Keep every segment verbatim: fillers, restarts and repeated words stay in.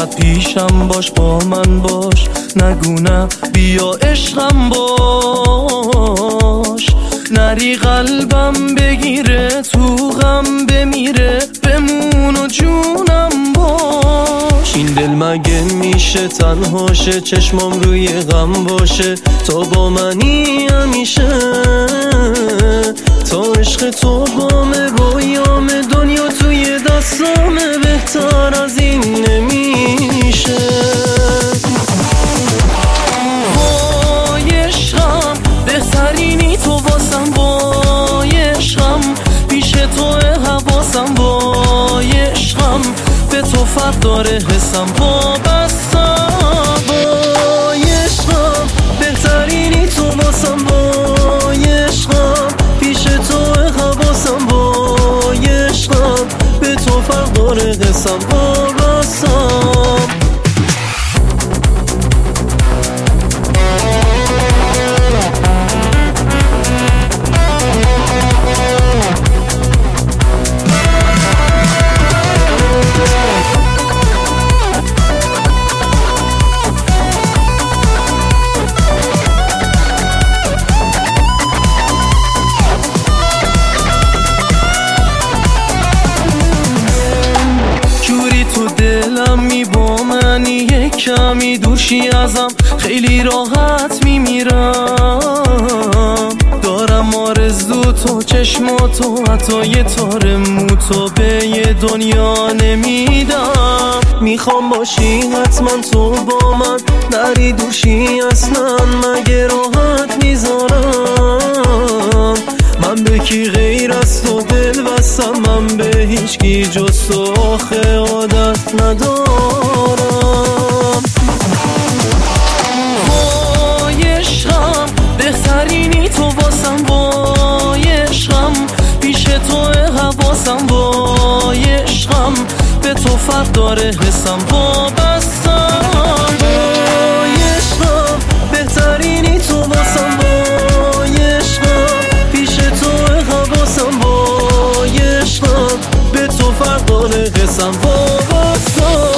فقط پیشم باش، با من باش، نگو نه بیا عشقم باش. نری قلبم بگیره، تو غم بمیره، بمون و جونم باش. این دل مگه میشه تنهاشه، چشمام روی غم باشه، تو با منی همیشه. تا عشق تو بامه، رویامه، دنیا توی دستامه، بهتر از این نمیشه. وای عشقم بهترینی تو واسم، وای عشقم پیش توه حواسم، وای عشقم به تو فرق داره حسم وابستم. وای عشقم بهترینی تو واسم، وای عشقم پیش توه حواسم، وای عشقم به تو فرق داره حسم وابستم. کمی دورشی ازم، خیلی راحت میمیرم. دارم آرزو تو، چشماتو، حتی یه تار موتو به یه دنیا نمیدم. میخوام باشی حتما تو با من، نری دورشی اصلا مگه راحت میذارم. من به کی غیر از تو دل بستم، من به هیچ کی جز تو آخه عادت ندارم. وای عشقم بهترینی تو واسم، وای عشقم پیش توه حواسم، وای عشقم به تو فرق داره حسم وابستم. وای عشقم بهترینی تو واسم، وای عشقم پیش توه حواسم، وای عشقم به تو فرق داره حسم وابستم.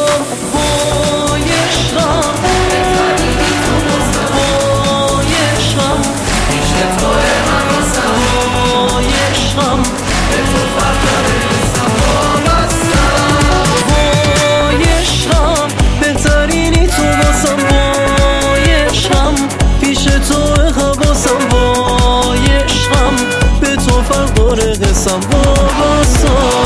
حسم وابستم.